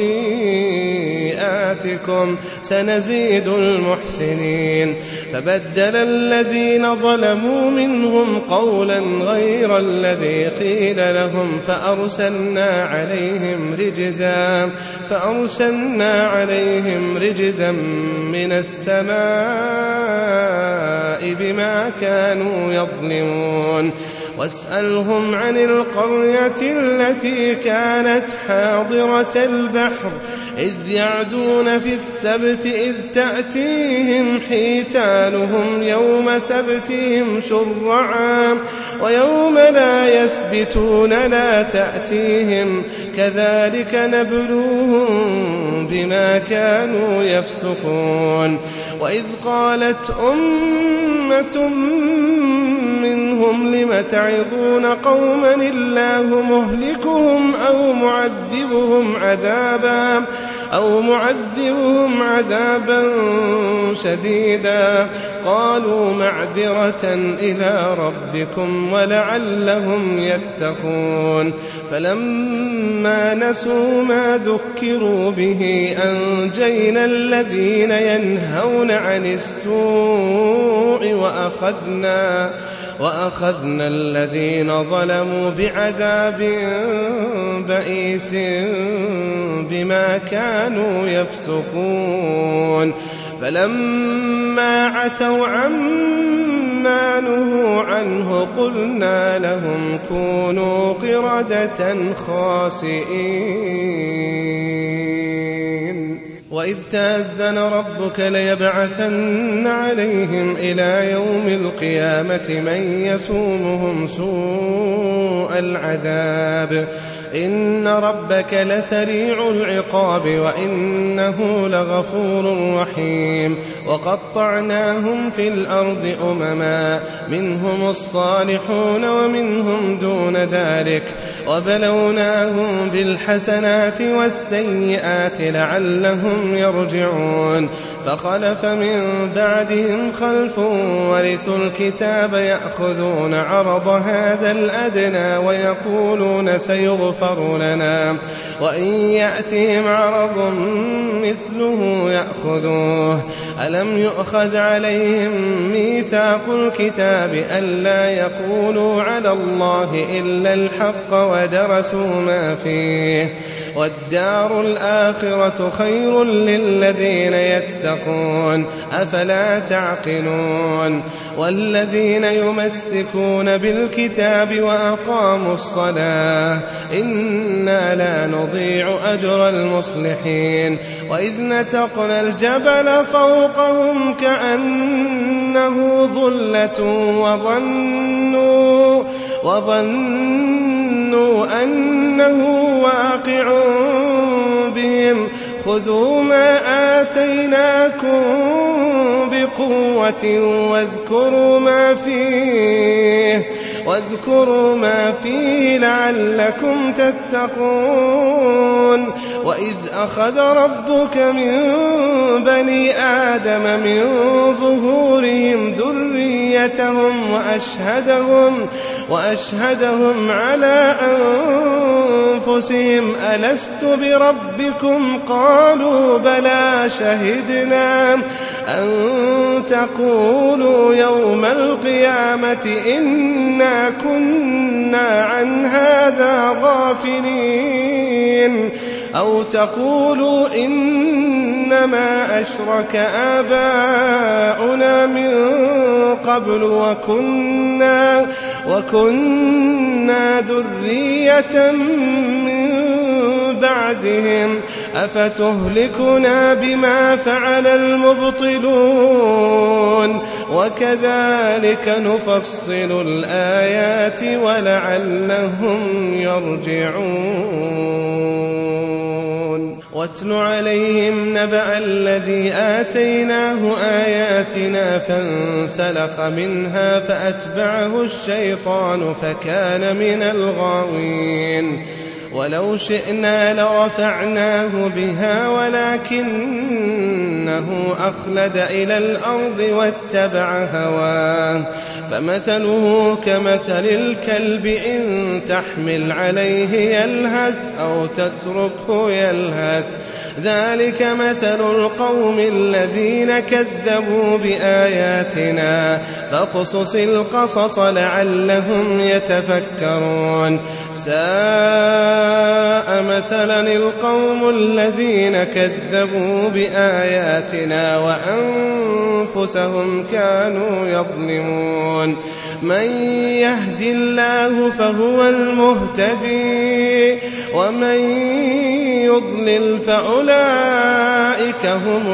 خطيئاتكم سنزيد المحسنين. فبدل الذين ظلموا منهم قولا غير الذي قيل لهم فأرسلنا عليهم رجزا فأرسلنا عليهم رجزا من السماء بما كانوا يظلمون. واسألهم عن القرية التي كانت حاضرة البحر إذ يعدون في السبت إذ تأتيهم حيتانهم يوم سبتهم شرعا ويوم لا يسبتون لا تأتيهم كذلك نبلوهم بما كانوا يفسقون وإذ قالت أمة منهم لم تعظون قوما الله مهلكهم أو معذبهم عذابا أو معذبهم عذابا شديدا قالوا معذرة إلى ربكم ولعلهم يتقون فلما نسوا ما ذكروا به أنجينا الذين ينهون عن السوء وأخذنا وأخذنا الذين ظلموا بعذاب بئيس بما كانوا يفسقون فلما عتوا عما نهوا عنه قلنا لهم كونوا قردة خاسئين وإذ تأذن ربك ليبعثن عليهم إلى يوم القيامة من يسومهم سوء العذاب إن ربك لسريع العقاب وإنه لغفور رحيم وقطعناهم في الأرض أمما منهم الصالحون ومنهم دون ذلك وبلوناهم بالحسنات والسيئات لعلهم يرجعون فخلف من بعدهم خلف ورثوا الكتاب يأخذون عرض هذا الأدنى ويقولون سيغفر لنا وإن يأتهم عرض مثله يأخذوه ألم يؤخذ عليهم ميثاق الكتاب ألا يقولوا على الله إلا الحق ودرسوا ما فيه والدار الآخرة خير للذين يتقون أفلا تعقلون والذين يمسكون بالكتاب وأقاموا الصلاة إنا لا نضيع أجر المصلحين وإذ نتقنا الجبل فوقهم كأنه ظلة وظنوا وظنوا أنه واقع بهم خذوا ما آتيناكم بقوة واذكروا ما فيه واذكروا ما فيه لعلكم تتقون وإذ أخذ ربك من بني آدم من ظهورهم ذريتهم وأشهدهم وأشهدهم على أنفسهم ألست بربكم قالوا بلى شهدنا أن تقولوا يوم القيامة إنا كنا عن هذا غافلين أو تقولوا إنما أشرك آباؤنا من قبل وكنا وكنا ذرية من بعدهم أفتهلكنا بما فعل المبطلون وكذلك نفصل الآيات ولعلهم يرجعون واتل عليهم نبأ الذي آتيناه آياتنا فانسلخ منها فأتبعه الشيطان فكان من الغاوين ولو شئنا لرفعناه بها ولكنه أخلد إلى الأرض واتبع هواه فمثله كمثل الكلب إن تحمل عليه يلهث أو تتركه يلهث ذلك مثل القوم الذين كذبوا بآياتنا فاقصص القصص لعلهم يتفكرون ساء مثلا القوم الذين كذبوا بآياتنا وأنفسهم كانوا يظلمون من يهد الله فهو المهتدي ومن يضلل فأولئك هم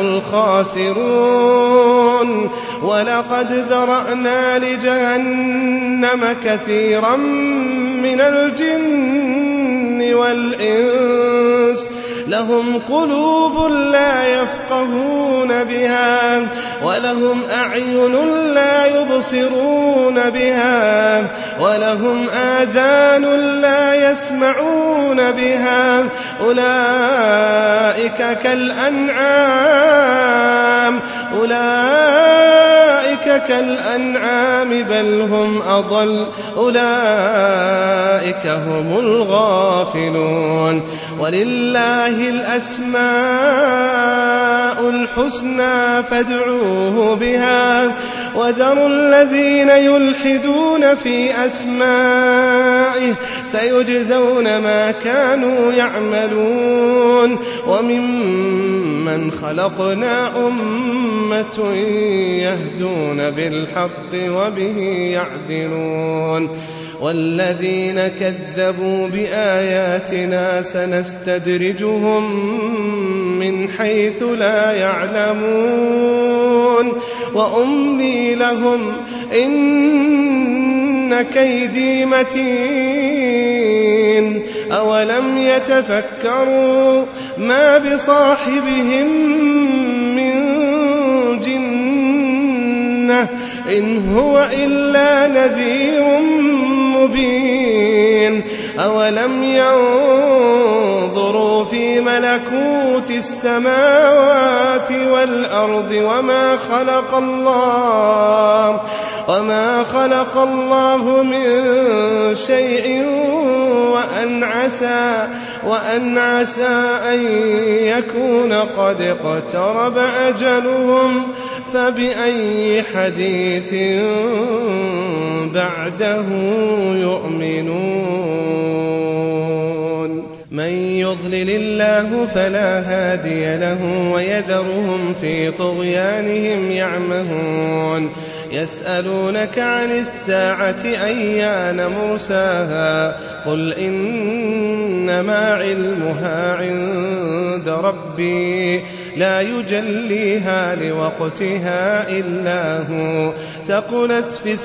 الخاسرون ولقد ذرأنا لجهنم كثيرا من الجن والإنس لهم قلوب لا يفقهون بها ولهم أعين لا يبصرون بها ولهم آذان لا يسمعون بها أولئك كالأنعام أولئك كالأنعام بل هم أضل أولئك هم الغافلون ولله الأسماء الحسنى فادعوه بها وذروا الذين يلحدون في أسمائه سيجزون ما كانوا يعملون وممن خلقنا أمة يهدون بالحق وبه يعدلون والذين كذبوا بآياتنا سنستدرجهم من حيث لا يعلمون وأملي لهم إن كيدي متين أولم يتفكروا ما بصاحبهم من جنة إن هو إلا نذير مبين أولم ينظروا في ملكوت السماوات والأرض وما خلق الله وما خلق الله من شيء وأن عسى وأن عسى أن يكون قد اقترب أجلهم فبأي حديث بعده يؤمنون من يضلل الله فلا هادي له ويذرهم في طغيانهم يعمهون يسألونك عن الساعة أيان مرساها قل إنما علمها عند ربي لا يجليها لوقتها إلا هو ثقلت في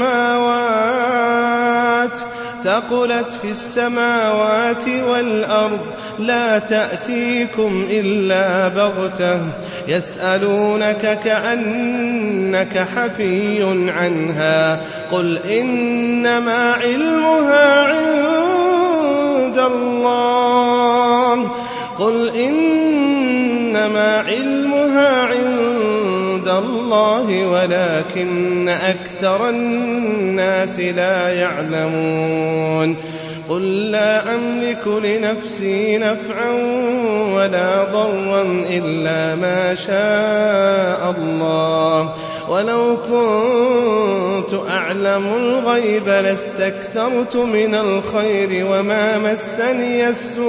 السماوات ثقلت في السماوات والأرض لا تأتيكم إلا بغتة يسألونك كأنك حفي عنها قل إنما علمها عند الله قل إنما علمها عند الله ولكن أكثر الناس لا يعلمون قل لا أملك لنفسي نفعا ولا ضرا إلا ما شاء الله ولو كنت أعلم الغيب لاستكثرت من الخير وما مسني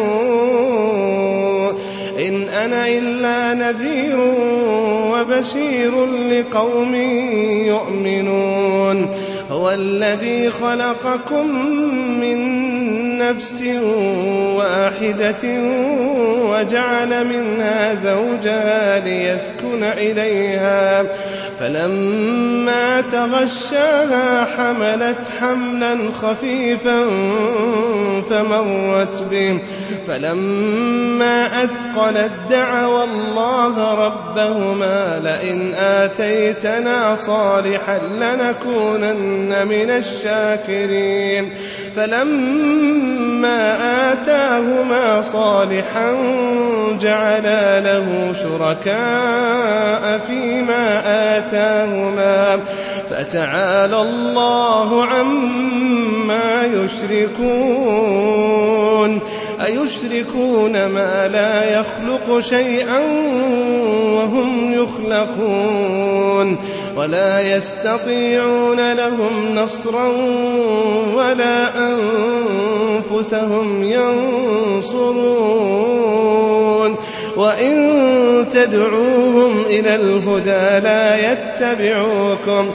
السوء إن أنا إلا نذير وبشير لقوم يؤمنون هو الذي خلقكم من نفس واحدة وجعل منها زوجها ليسكن إليها فلما تغشاها حملت حملا خفيفا فمرت به فلما أثقلت دعوا الله ربهما لئن آتيتنا صالحا لنكونن من الشاكرين فلما آتاهما صالحا جعلا له شركاء فيما آتاهما فتعالى الله عما يشركون أيشركون ما لا يخلق شيئا وهم يخلقون ولا يستطيعون لهم نصرا ولا أنفسهم ينصرون وإن تدعوهم إلى الهدى لا يتبعوكم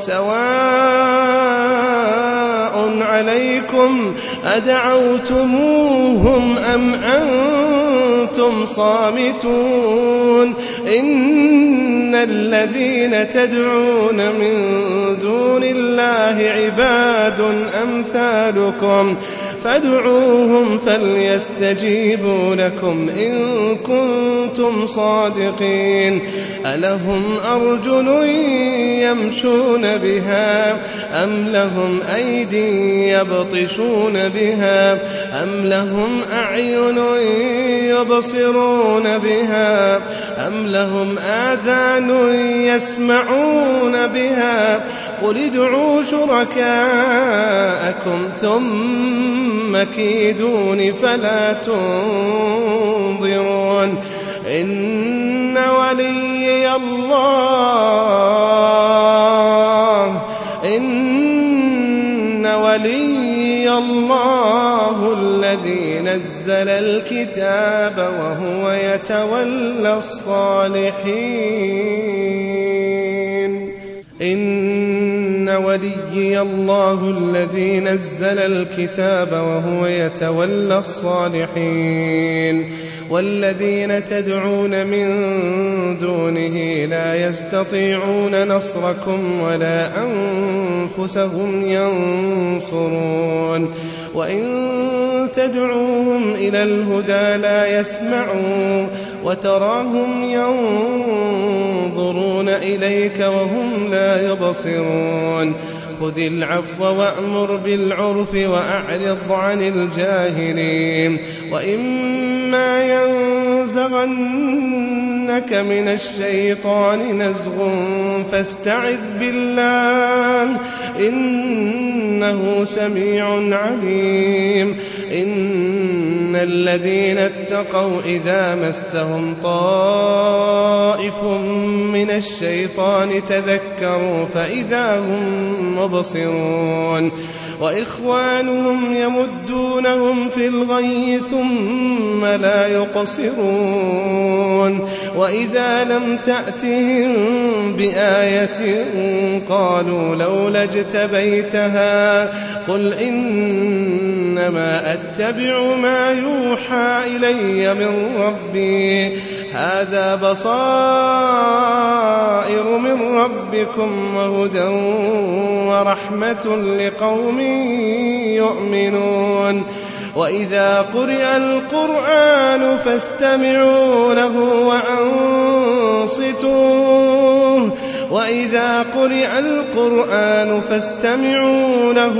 سواء عليكم أدعوتموهم أم أنتم صامتون إن الذين تدعون من دون الله عباد أمثالكم فادعوهم فليستجيبوا لكم إن كنتم صادقين ألهم أرجل يمشون بها أم لهم أيدي يبطشون بها أم لهم أعين يبصرون بها أم لهم آذان يسمعون بها قل ادعوا شركاءكم ثم كيدون فلا تنظرون إن ولي الله إن ولي الله الذي نزل الكتاب وهو يتولى الصالحين إن ولي الله الذي نزل الكتاب وهو يتولى الصالحين والذين تدعون من دونه لا يستطيعون نصركم ولا أنفسهم ينصرون وإن تدعوهم إلى الهدى لا يسمعوا وتراهم ينظرون إليك وهم لا يبصرون خذ العفو وأمر بالعرف وأعرض عن الجاهلين وإما ينزغنك من الشيطان نزغ فاستعذ بالله إنه سميع عليم إن الذين اتقوا إذا مسهم طائف من الشيطان تذكروا فإذا هم مبصرون وإخوانهم يمدونهم في الغي ثم لا يقصرون وإذا لم تأتهم بآية قالوا لولا اجتبيتها قل إنما أتبع ما يوحى إلي من ربي هذا بصائر من ربكم وهدى ورحمة لقوم يؤمنون وإذا قرئ القرآن فاستمعوا له وأنصتوا وإذا قرئ القرآن فاستمعوا له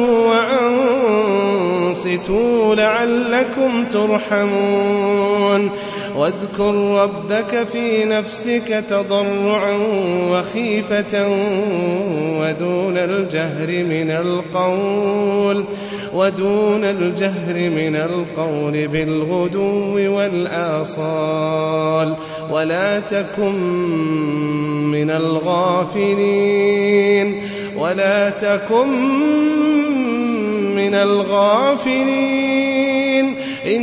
وأنصتوا لعلكم ترحمون واذكر ربك في نفسك تضرعا وخيفة ودون الجهر من القول ودون الجهر من القول بالغدو والآصال ولا تكن من الغافلين ولا تكن من الغافلين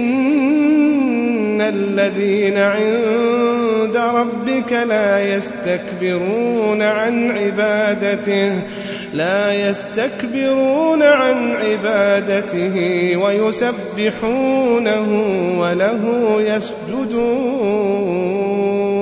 إن الذين عند ربك لا يستكبرون عن عبادته لا يستكبرون عن عبادته ويسبحونه وله يسجدون